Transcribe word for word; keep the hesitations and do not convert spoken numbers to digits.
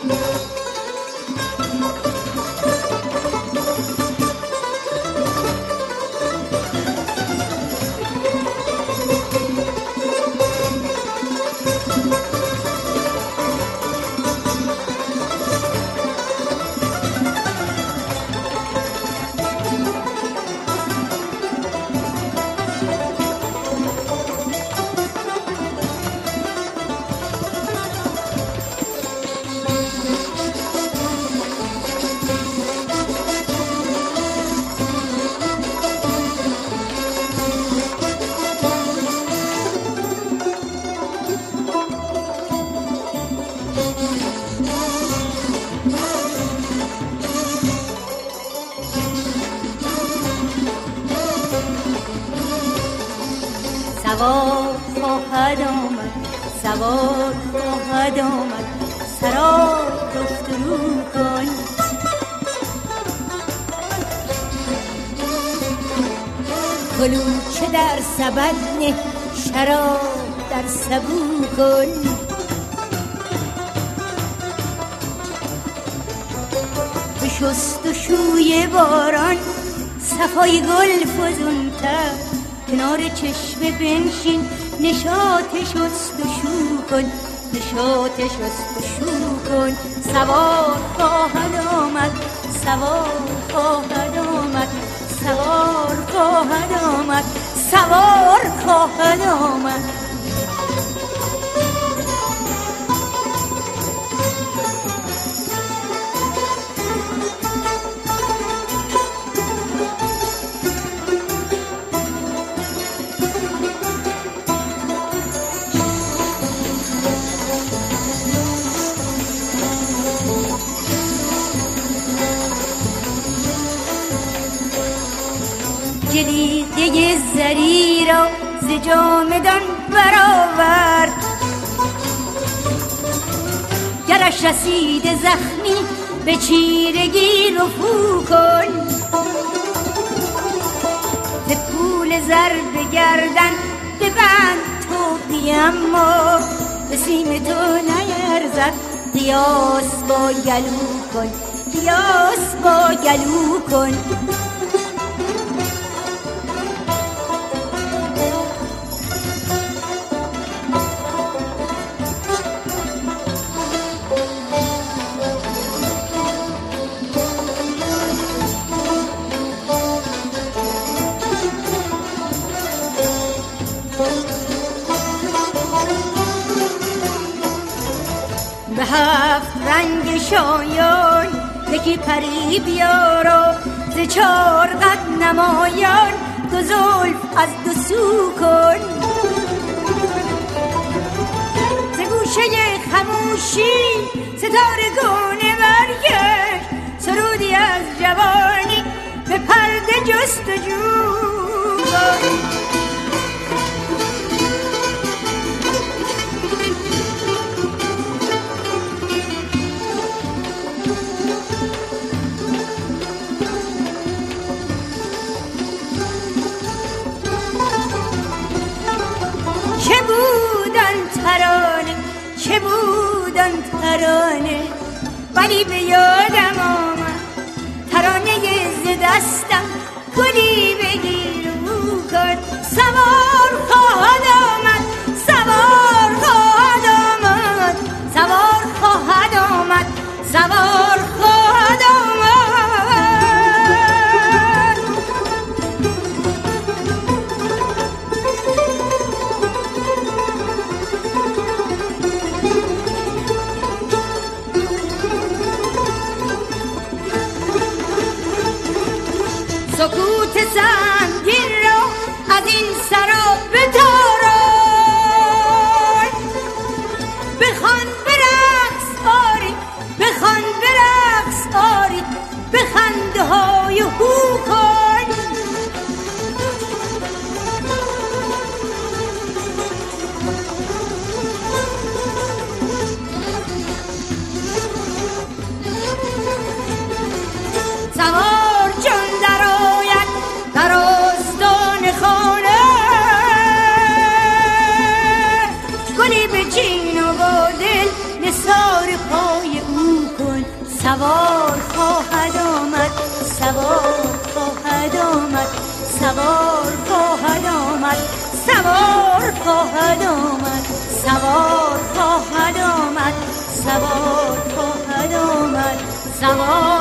سوار خواهد آمد، سوار خواهد آمد، سرای گفت رو کن. کلوچه در سبد نه، شراب در سبو کن. به شست و شوی باران صفای گل فزونتر، کنار چشمه بنشین نشاط شست و شو کن، نشاط شست و شو کن. سوار خواهد آمد، سوار خواهد آمد، سوار خواهد آمد، سوار خواهد آمد. جلیقه زری را ز جامدان برآورد، گرش رسید زخمی به چیرگی رفو کن. ز پول زر به گردن ببند توقی، اما به سیم تو نیرزد قیاس با گلو کن، قیاس با گلو کن. به هفت رنگ شایان یکی پری بیار، ز چار قد نمایان دو زلف از دو سو کن. ز گوشه خموشی ستارگونه برگشت، سرودی از جوانی به پرده جستجو کن. چه بود آن ترانه، چه بود آن ترانه، ولی به یادم آمد ترانه ز دستم، گلی بگیر و کن. سوار خواهد آمد، سوار خواهد آمد، سوار خواهد آمد، سوار خواهد آمد. سکوت سنگین را از این سرا بتاران، بخوان به رقص آری، بخوان به رقص آری، به خنده های هو کن. سوار چون در آید در آستان خانه، گلی به چین و با دل آمد سوار خواهد آمد سوار خواهد آمد سوار خواهد آمد سوار خواهد آمد سوار